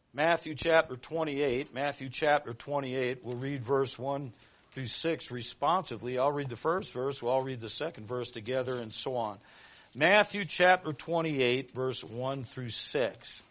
Matthew chapter 28. Matthew chapter 28. We'll read verse 1 through 6 responsively. I'll read the first verse. We'll all read the second verse together and so on. Matthew chapter 28, verse 1 through 6.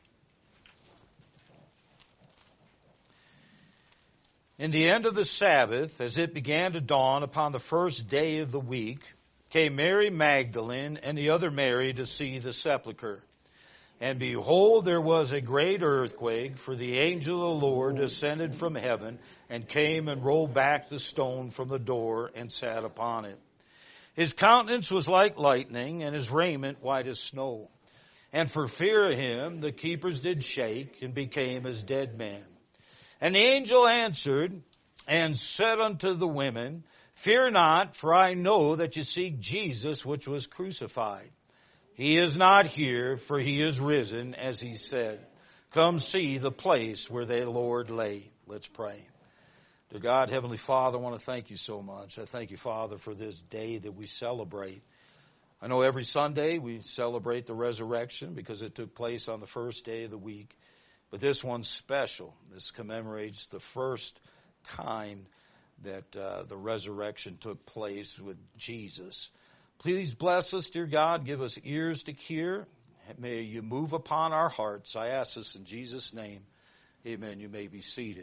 In the end of the Sabbath, as it began to dawn upon the first day of the week, came Mary Magdalene and the other Mary to see the sepulchre. And behold, there was a great earthquake, for the angel of the Lord descended from heaven and came and rolled back the stone from the door and sat upon it. His countenance was like lightning, and his raiment white as snow. And for fear of him, the keepers did shake and became as dead men. And the angel answered and said unto the women, Fear not, for I know that you seek Jesus, which was crucified. He is not here, for he is risen, as he said. Come see the place where the Lord lay. Let's pray. Dear God, Heavenly Father, I want to thank you so much. I thank you, Father, for this day that we celebrate. I know every Sunday we celebrate the resurrection because it took place on the first day of the week. But this one's special. This commemorates the first time that the resurrection took place with Jesus. Please bless us, dear God. Give us ears to hear. May you move upon our hearts. I ask this in Jesus' name. Amen. You may be seated.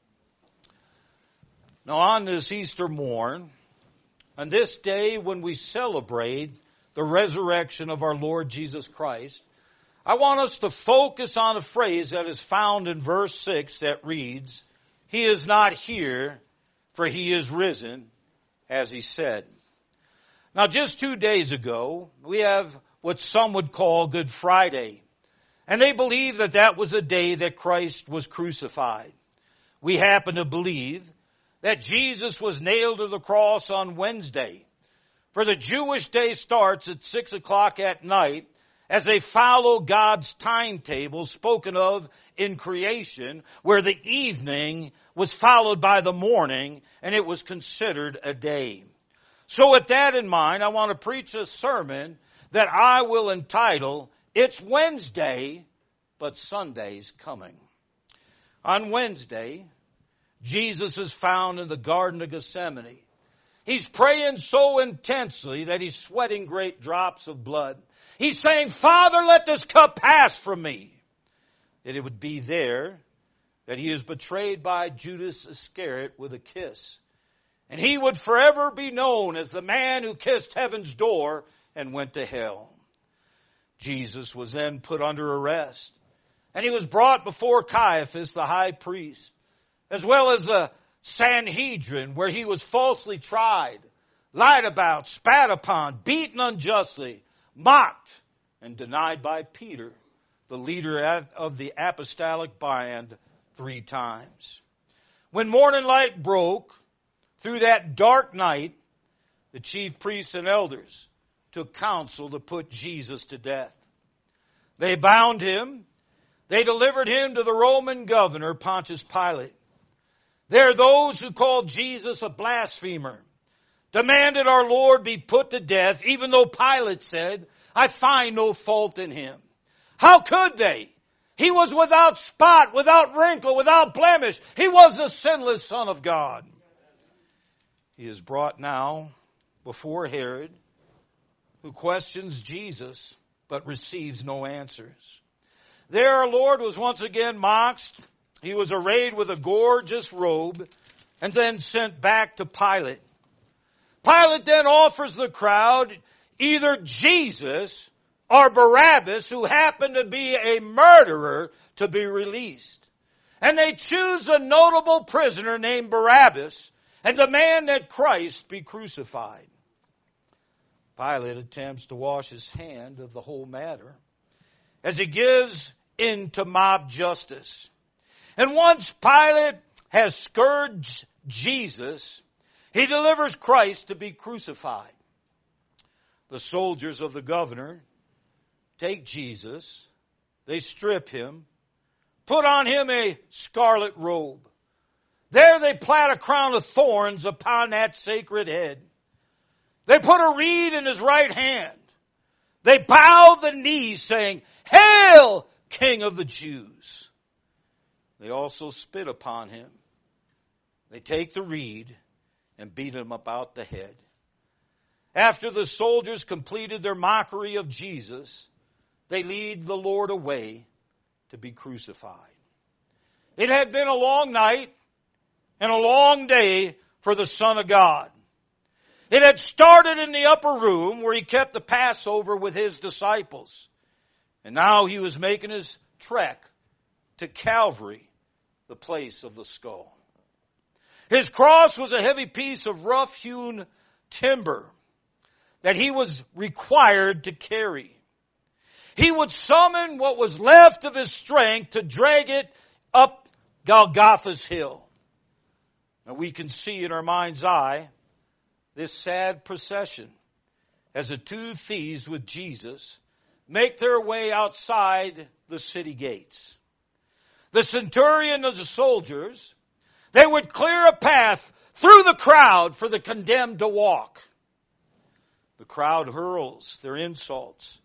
Now, on this Easter morn, on this day when we celebrate the resurrection of our Lord Jesus Christ, I want us to focus on a phrase that is found in verse 6 that reads, He is not here, for he is risen, as he said. Now, just 2 days ago, we have what some would call Good Friday. And they believe that that was a day that Christ was crucified. We happen to believe that Jesus was nailed to the cross on Wednesday. For the Jewish day starts at 6 o'clock at night as they follow God's timetable spoken of in creation, where the evening was followed by the morning, and it was considered a day. So with that in mind, I want to preach a sermon that I will entitle, It's Wednesday, but Sunday's Coming. On Wednesday, Jesus is found in the Garden of Gethsemane. He's praying so intensely that he's sweating great drops of blood. He's saying, Father, let this cup pass from me. That it would be there that he is betrayed by Judas Iscariot with a kiss. And he would forever be known as the man who kissed heaven's door and went to hell. Jesus was then put under arrest. And he was brought before Caiaphas, the high priest, as well as the Sanhedrin, where he was falsely tried, lied about, spat upon, beaten unjustly, mocked, and denied by Peter, the leader of the apostolic band, 3 times. When morning light broke, through that dark night, the chief priests and elders took counsel to put Jesus to death. They bound him. They delivered him to the Roman governor, Pontius Pilate. There those who called Jesus a blasphemer demanded our Lord be put to death, even though Pilate said, I find no fault in him. How could they? He was without spot, without wrinkle, without blemish. He was the sinless Son of God. He is brought now before Herod, who questions Jesus, but receives no answers. There our Lord was once again mocked. He was arrayed with a gorgeous robe and then sent back to Pilate. Pilate then offers the crowd either Jesus or Barabbas, who happened to be a murderer, to be released. And they choose a notable prisoner named Barabbas and demand that Christ be crucified. Pilate attempts to wash his hand of the whole matter as he gives in to mob justice. And once Pilate has scourged Jesus, he delivers Christ to be crucified. The soldiers of the governor take Jesus, they strip him, put on him a scarlet robe. There they plant a crown of thorns upon that sacred head. They put a reed in his right hand. They bow the knee, saying, Hail, King of the Jews! They also spit upon him. They take the reed and beat him about the head. After the soldiers completed their mockery of Jesus, they lead the Lord away to be crucified. It had been a long night and a long day for the Son of God. It had started in the upper room where he kept the Passover with his disciples. And now he was making his trek to Calvary, the place of the skull. His cross was a heavy piece of rough-hewn timber that he was required to carry. He would summon what was left of his strength to drag it up Golgotha's hill. Now we can see in our mind's eye this sad procession as the two thieves with Jesus make their way outside the city gates. The centurion and the soldiers, they would clear a path through the crowd for the condemned to walk. The crowd hurls their insults.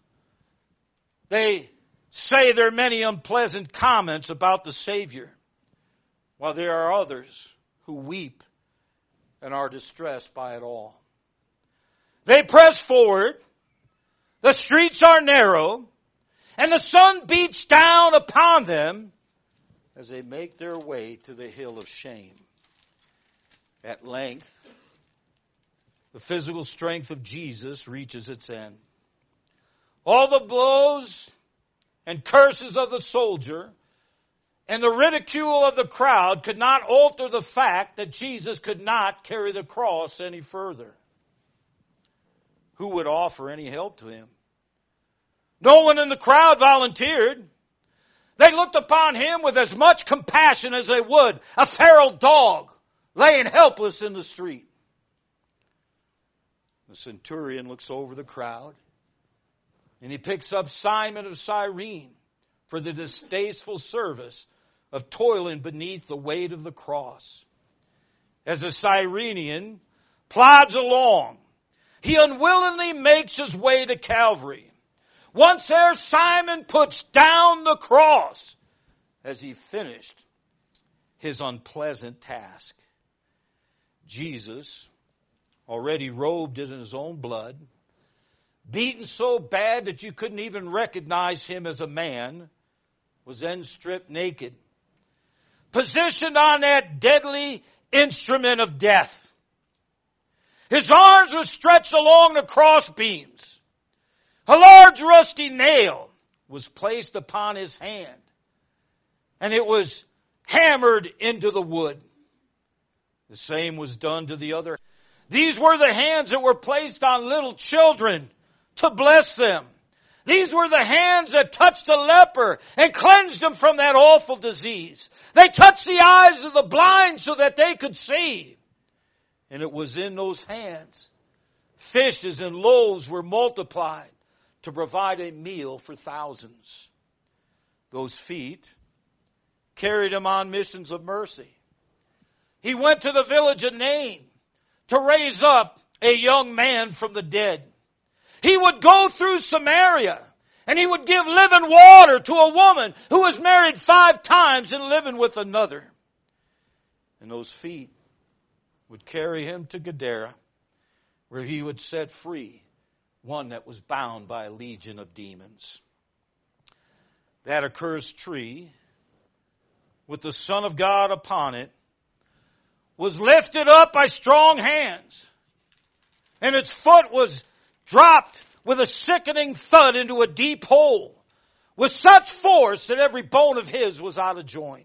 They say their many unpleasant comments about the Savior, while there are others who weep and are distressed by it all. They press forward. The streets are narrow, and the sun beats down upon them as they make their way to the hill of shame. At length, the physical strength of Jesus reaches its end. All the blows and curses of the soldier and the ridicule of the crowd could not alter the fact that Jesus could not carry the cross any further. Who would offer any help to him? No one in the crowd volunteered. They looked upon him with as much compassion as they would a feral dog laying helpless in the street. The centurion looks over the crowd, and he picks up Simon of Cyrene for the distasteful service of toiling beneath the weight of the cross. As the Cyrenian plods along, he unwillingly makes his way to Calvary. Once there, Simon puts down the cross as he finished his unpleasant task. Jesus, already robed in his own blood, beaten so bad that you couldn't even recognize him as a man, was then stripped naked, positioned on that deadly instrument of death. His arms were stretched along the cross beams. A large rusty nail was placed upon his hand, and it was hammered into the wood. The same was done to the other. These were the hands that were placed on little children to bless them. These were the hands that touched the leper and cleansed them from that awful disease. They touched the eyes of the blind so that they could see. And it was in those hands fishes and loaves were multiplied to provide a meal for thousands. Those feet carried him on missions of mercy. He went to the village of Nain to raise up a young man from the dead. He would go through Samaria and he would give living water to a woman who was married 5 times and living with another. And those feet would carry him to Gadara, where he would set free one that was bound by a legion of demons. That accursed tree, with the Son of God upon it, was lifted up by strong hands, and its foot was dropped with a sickening thud into a deep hole, with such force that every bone of his was out of joint.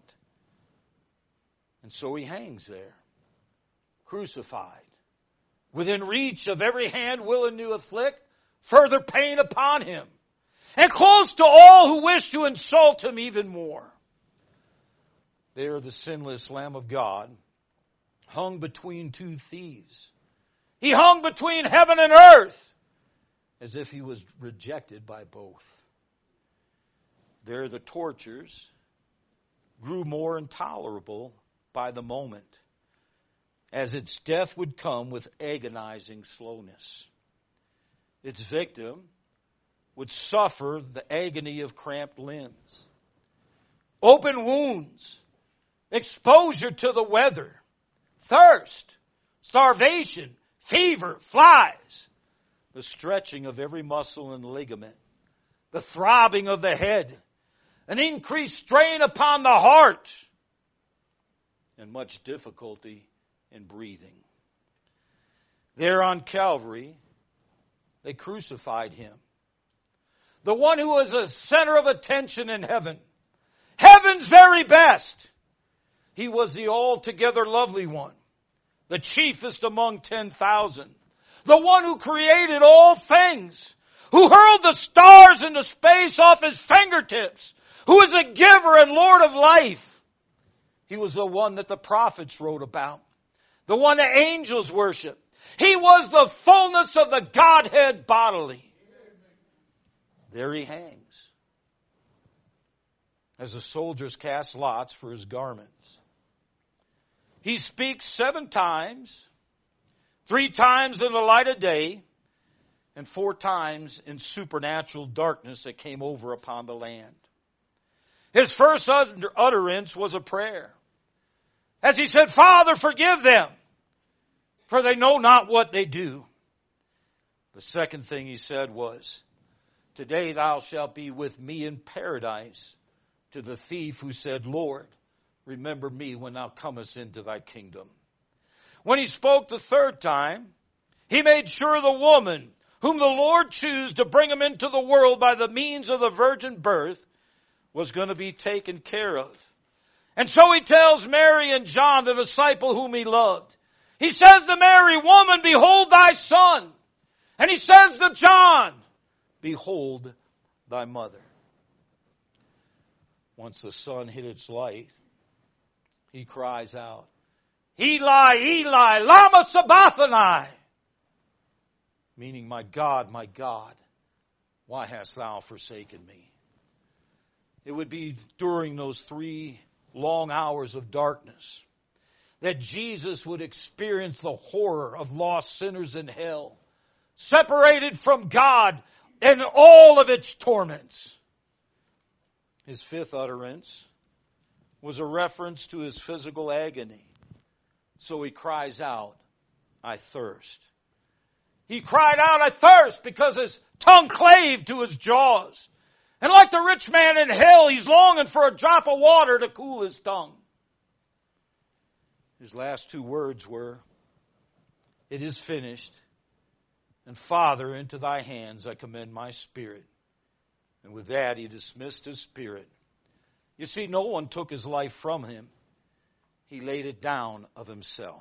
And so he hangs there, crucified, within reach of every hand willing to inflict further pain upon him, and close to all who wish to insult him even more. There the sinless Lamb of God hung between 2 thieves. He hung between heaven and earth, as if he was rejected by both. There the tortures grew more intolerable by the moment, as its death would come with agonizing slowness. Its victim would suffer the agony of cramped limbs, open wounds, exposure to the weather, thirst, starvation, fever, flies, the stretching of every muscle and ligament, the throbbing of the head, an increased strain upon the heart, and much difficulty in breathing. There on Calvary, they crucified Him. The one who was the center of attention in heaven. Heaven's very best. He was the altogether lovely one. The chiefest among 10,000. The one who created all things. Who hurled the stars into space off His fingertips. Who is a giver and Lord of life. He was the one that the prophets wrote about. The one the angels worship. He was the fullness of the Godhead bodily. There He hangs. As the soldiers cast lots for His garments. He speaks 7 times, 3 times in the light of day, and 4 times in supernatural darkness that came over upon the land. His first utterance was a prayer. As He said, Father, forgive them, for they know not what they do. The second thing He said was, today thou shalt be with me in paradise, to the thief who said, Lord, remember me when thou comest into thy kingdom. When He spoke the third time, He made sure the woman whom the Lord chose to bring Him into the world by the means of the virgin birth was going to be taken care of. And so He tells Mary and John, the disciple whom He loved. He says to Mary, woman, behold thy son. And He says to John, behold thy mother. Once the sun hit its light, He cries out, Eli, Eli, lama sabachthani. Meaning, my God, why hast thou forsaken me? It would be during those 3 long hours of darkness that Jesus would experience the horror of lost sinners in hell, separated from God and all of its torments. His fifth utterance was a reference to His physical agony. So He cries out, I thirst. He cried out, I thirst, because His tongue clave to His jaws. And like the rich man in hell, He's longing for a drop of water to cool His tongue. His last 2 words were, it is finished. And Father, into thy hands I commend my spirit. And with that, He dismissed His spirit. You see, no one took His life from Him. He laid it down of Himself.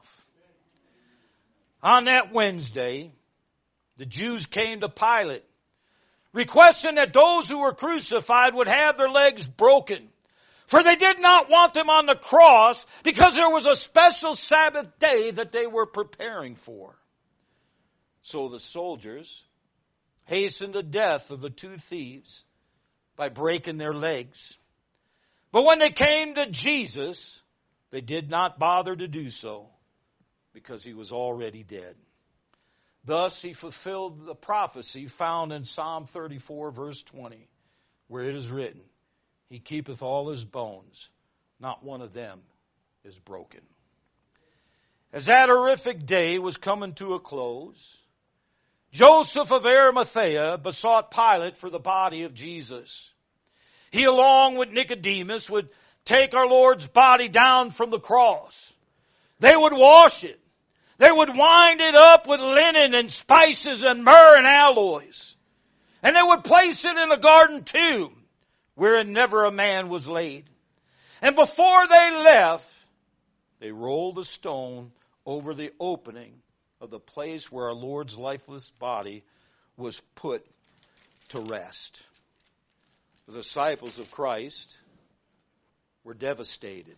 On that Wednesday, the Jews came to Pilate, requesting that those who were crucified would have their legs broken. For they did not want them on the cross because there was a special Sabbath day that they were preparing for. So the soldiers hastened the death of the 2 thieves by breaking their legs. But when they came to Jesus, they did not bother to do so because He was already dead. Thus He fulfilled the prophecy found in Psalm 34, verse 20, where it is written, He keepeth all His bones, not one of them is broken. As that horrific day was coming to a close, Joseph of Arimathea besought Pilate for the body of Jesus. He, along with Nicodemus, would take our Lord's body down from the cross. They would wash it. They would wind it up with linen and spices and myrrh and aloes. And they would place it in a garden tomb wherein never a man was laid. And before they left, they rolled a stone over the opening of the place where our Lord's lifeless body was put to rest. The disciples of Christ were devastated.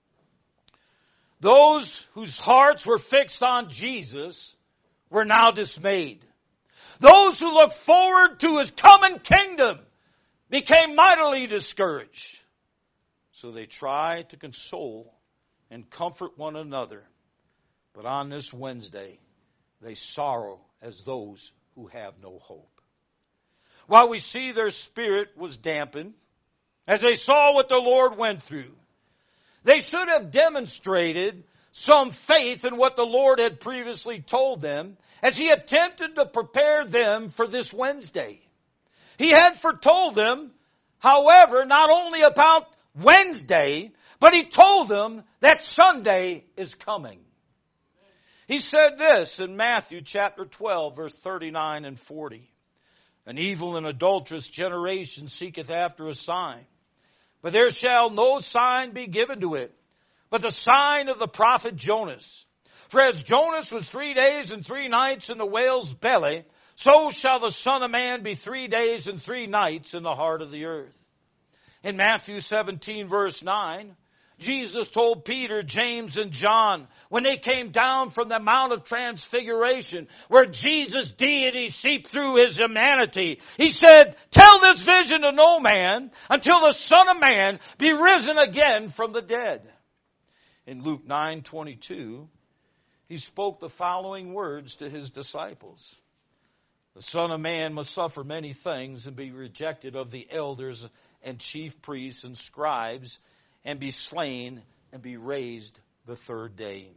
Those whose hearts were fixed on Jesus were now dismayed. Those who looked forward to His coming kingdom became mightily discouraged. So they tried to console and comfort one another. But on this Wednesday, they sorrow as those who have no hope. While we see their spirit was dampened, as they saw what the Lord went through, They should have demonstrated some faith in what the Lord had previously told them as He attempted to prepare them for this Wednesday. He had foretold them, however, not only about Wednesday, but He told them that Sunday is coming. He said this in Matthew chapter 12, verse 39 and 40. An evil and adulterous generation seeketh after a sign, but there shall no sign be given to it, but the sign of the prophet Jonas. For as Jonas was 3 days and 3 nights in the whale's belly, so shall the Son of Man be 3 days and 3 nights in the heart of the earth. In Matthew 17, verse 9, Jesus told Peter, James, and John, when they came down from the Mount of Transfiguration, where Jesus' deity seeped through His humanity, He said, tell this vision to no man until the Son of Man be risen again from the dead. In Luke 9:22, He spoke the following words to His disciples. The Son of Man must suffer many things and be rejected of the elders and chief priests and scribes, and be slain and be raised the third day.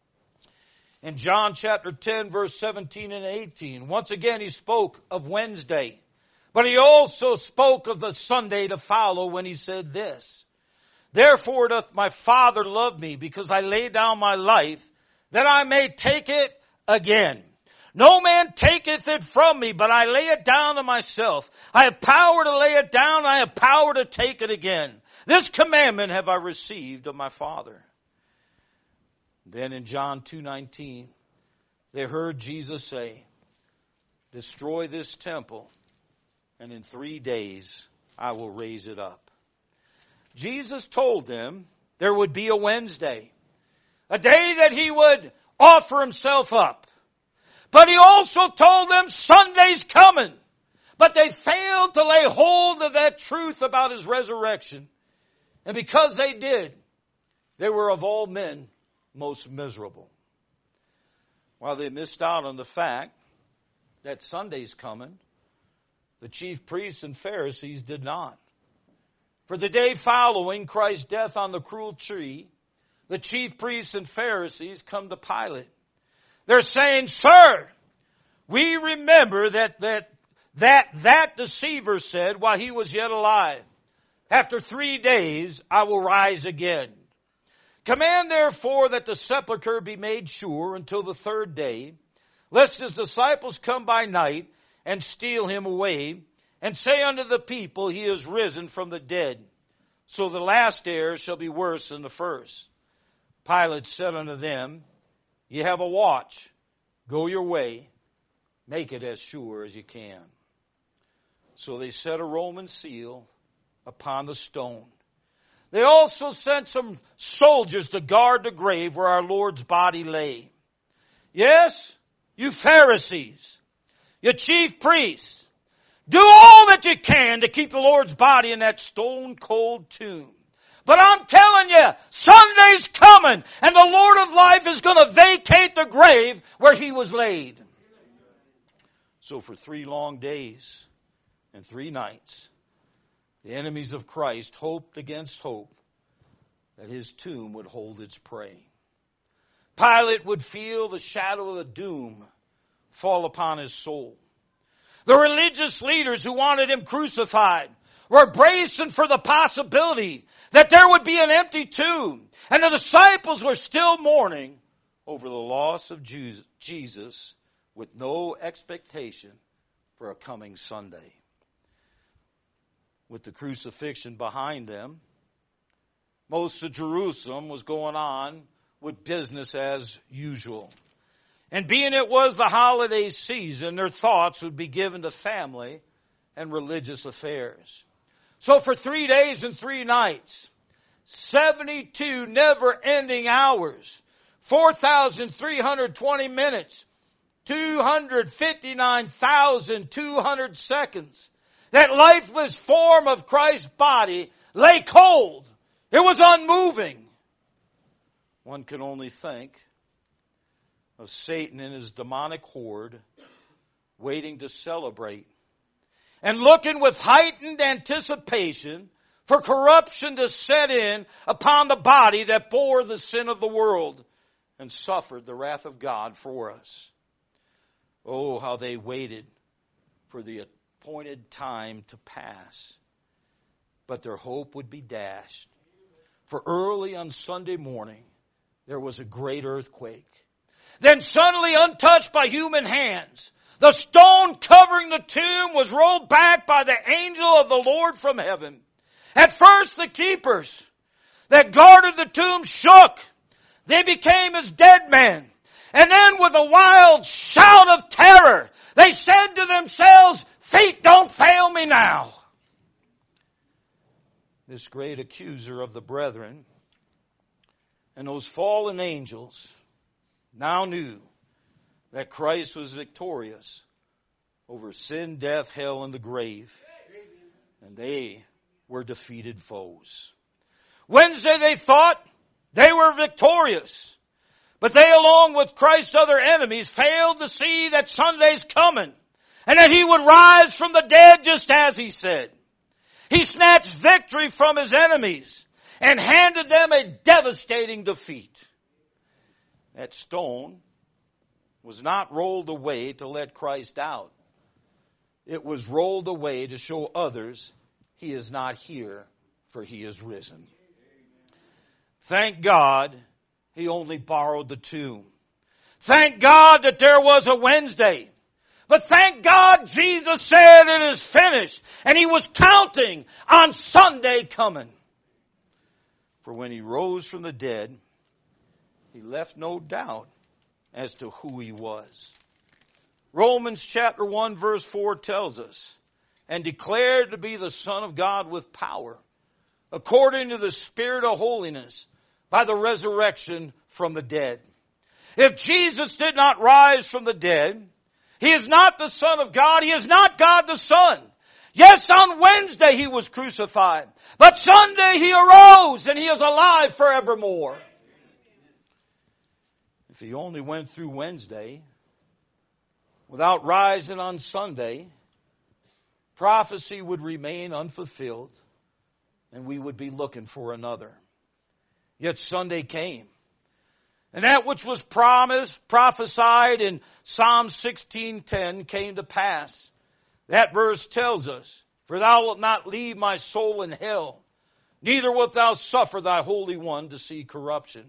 In John chapter 10, verse 17 and 18, once again He spoke of Wednesday, but He also spoke of the Sunday to follow when He said this, therefore doth my Father love me, because I lay down my life, that I may take it again. No man taketh it from me, but I lay it down to myself. I have power to lay it down, I have power to take it again. This commandment have I received of my Father. Then in John 2:19, they heard Jesus say, destroy this temple, and in 3 days I will raise it up. Jesus told them there would be a Wednesday, a day that He would offer Himself up. But He also told them Sunday's coming. But they failed to lay hold of that truth about His resurrection. And because they did, they were of all men most miserable. While they missed out on the fact that Sunday's coming, the chief priests and Pharisees did not. For the day following Christ's death on the cruel tree, the chief priests and Pharisees come to Pilate. They're saying, sir, we remember that deceiver said while he was yet alive, after 3 days I will rise again. Command therefore that the sepulchre be made sure until the third day, lest His disciples come by night and steal Him away, and say unto the people, He is risen from the dead. So the last error shall be worse than the first. Pilate said unto them, Ye have a watch. Go your way. Make it as sure as you can. So they set a Roman seal upon the stone. They also sent some soldiers to guard the grave where our Lord's body lay. Yes, you Pharisees, you chief priests, do all that you can to keep the Lord's body in that stone-cold tomb. But I'm telling you, Sunday's coming, and the Lord of life is going to vacate the grave where He was laid. So for 3 long days and 3 nights, the enemies of Christ hoped against hope that His tomb would hold its prey. Pilate would feel the shadow of doom fall upon his soul. The religious leaders who wanted Him crucified were bracing for the possibility that there would be an empty tomb. And the disciples were still mourning over the loss of Jesus with no expectation for a coming Sunday. With the crucifixion behind them, most of Jerusalem was going on with business as usual. And being it was the holiday season, their thoughts would be given to family and religious affairs. So for 3 days and 3 nights, 72 never-ending hours, 4,320 minutes, 259,200 seconds, that lifeless form of Christ's body lay cold. It was unmoving. One can only think of Satan and his demonic horde waiting to celebrate and looking with heightened anticipation for corruption to set in upon the body that bore the sin of the world and suffered the wrath of God for us. Oh, how they waited for the appointed time to pass. But their hope would be dashed. For early on Sunday morning, there was a great earthquake. Then suddenly, untouched by human hands, the stone covering the tomb was rolled back by the angel of the Lord from heaven. At first the keepers that guarded the tomb shook. They became as dead men. And then with a wild shout of terror, they said to themselves, "Feet, don't fail me now." This great accuser of the brethren and those fallen angels now knew that Christ was victorious over sin, death, hell, and the grave. And they were defeated foes. Wednesday they thought they were victorious. But they, along with Christ's other enemies, failed to see that Sunday's coming and that He would rise from the dead just as He said. He snatched victory from His enemies and handed them a devastating defeat. That stone was not rolled away to let Christ out. It was rolled away to show others He is not here, for He is risen. Thank God He only borrowed the tomb. Thank God that there was a Wednesday. But thank God Jesus said it is finished. And He was counting on Sunday coming. For when He rose from the dead, He left no doubt as to who He was. Romans chapter 1 verse 4 tells us, "And declared to be the Son of God with power, according to the Spirit of holiness, by the resurrection from the dead." If Jesus did not rise from the dead, He is not the Son of God. He is not God the Son. Yes, on Wednesday He was crucified. But Sunday He arose and He is alive forevermore. If He only went through Wednesday without rising on Sunday, prophecy would remain unfulfilled and we would be looking for another. Yet Sunday came. And that which was prophesied in Psalm 16:10 came to pass. That verse tells us, "For thou wilt not leave my soul in hell, neither wilt thou suffer thy Holy One to see corruption."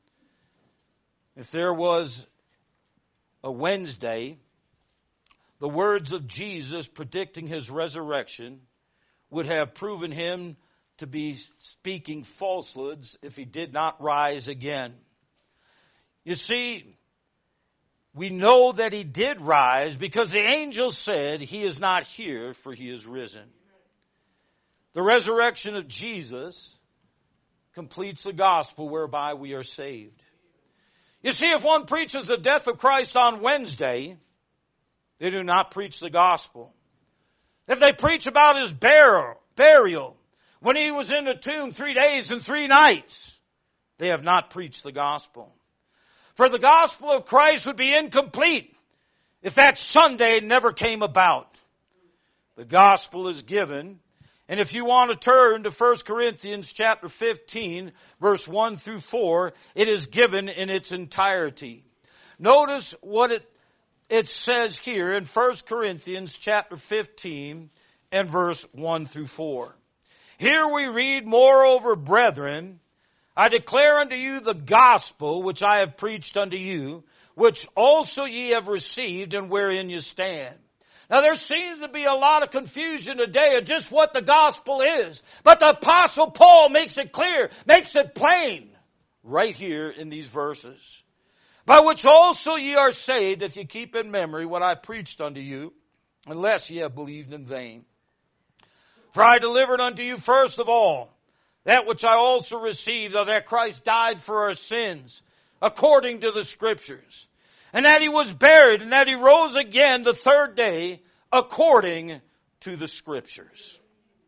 If there was a Wednesday, the words of Jesus predicting His resurrection would have proven Him to be speaking falsehoods if He did not rise again. You see, we know that He did rise because the angel said He is not here, for He is risen. The resurrection of Jesus completes the gospel whereby we are saved. You see, if one preaches the death of Christ on Wednesday, they do not preach the gospel. If they preach about His burial, when He was in the tomb 3 days and 3 nights, they have not preached the gospel. For the gospel of Christ would be incomplete if that Sunday never came about. The gospel is given, and if you want to turn to 1 Corinthians chapter 15, verse 1 through 4, it is given in its entirety. Notice what it says here in 1 Corinthians chapter 15 and verse 1 through 4. Here we read, "Moreover, brethren, I declare unto you the gospel which I have preached unto you, which also ye have received and wherein you stand." Now there seems to be a lot of confusion today of just what the gospel is. But the Apostle Paul makes it clear, makes it plain, right here in these verses. "By which also ye are saved, if ye keep in memory what I preached unto you, unless ye have believed in vain. For I delivered unto you first of all that which I also received, of that Christ died for our sins, according to the Scriptures, and that He was buried, and that He rose again the 3rd day, according to the Scriptures."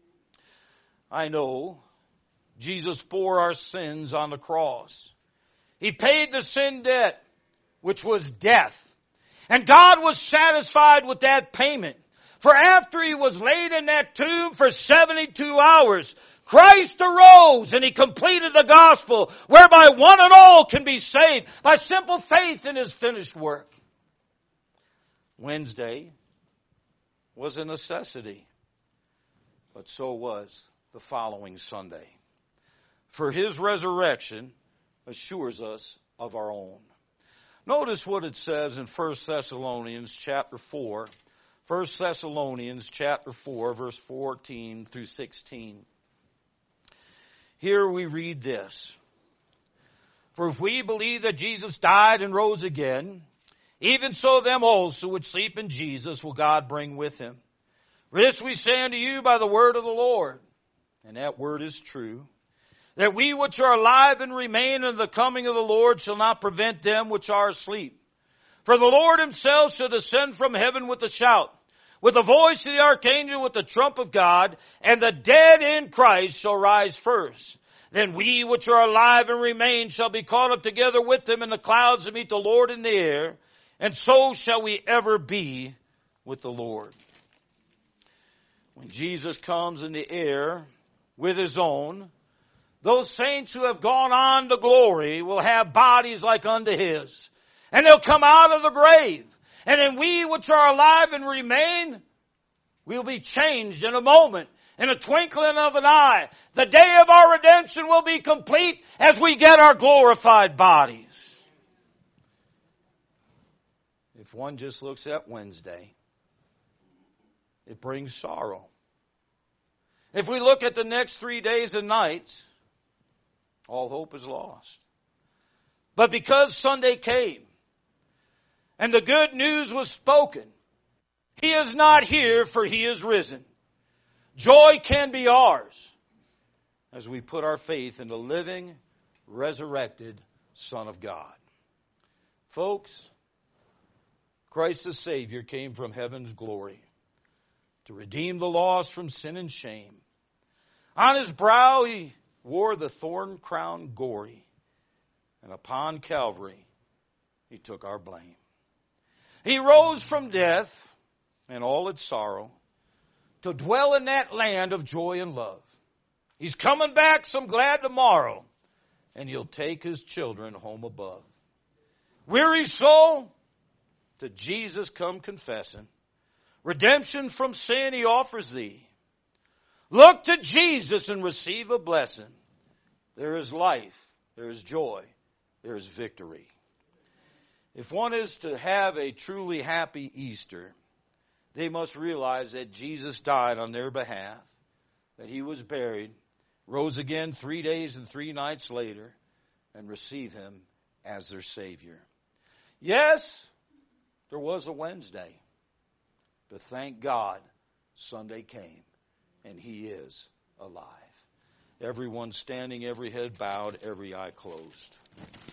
I know Jesus bore our sins on the cross. He paid the sin debt, which was death. And God was satisfied with that payment. For after He was laid in that tomb for 72 hours, Christ arose and He completed the gospel whereby one and all can be saved by simple faith in His finished work. Wednesday was a necessity, but so was the following Sunday. For His resurrection assures us of our own. Notice what it says in 1 Thessalonians chapter 4. 1 Thessalonians chapter 4, verse 14 through 16. Here we read this. For if we believe that Jesus died and rose again, even so them also which sleep in Jesus will God bring with Him. For this we say unto you by the word of the Lord, and that word is true, that we which are alive and remain in the coming of the Lord shall not prevent them which are asleep. For the Lord Himself shall descend from heaven with a shout, with the voice of the archangel, with the trump of God, and the dead in Christ shall rise first. Then we which are alive and remain shall be caught up together with them in the clouds to meet the Lord in the air, and so shall we ever be with the Lord. When Jesus comes in the air with His own, those saints who have gone on to glory will have bodies like unto His, and they'll come out of the grave. And then we which are alive and remain, we'll be changed in a moment, in a twinkling of an eye. The day of our redemption will be complete as we get our glorified bodies. If one just looks at Wednesday, it brings sorrow. If we look at the next 3 days and nights, all hope is lost. But because Sunday came, and the good news was spoken, He is not here, for He is risen. Joy can be ours as we put our faith in the living, resurrected Son of God. Folks, Christ the Savior came from heaven's glory to redeem the lost from sin and shame. On His brow He wore the thorn crown gory, and upon Calvary He took our blame. He rose from death and all its sorrow to dwell in that land of joy and love. He's coming back some glad tomorrow, and He'll take His children home above. Weary soul, to Jesus come confessing. Redemption from sin He offers thee. Look to Jesus and receive a blessing. There is life, there is joy, there is victory. If one is to have a truly happy Easter, they must realize that Jesus died on their behalf, that He was buried, rose again 3 days and 3 nights later, and receive Him as their Savior. Yes, there was a Wednesday, but thank God Sunday came, and He is alive. Everyone standing, every head bowed, every eye closed.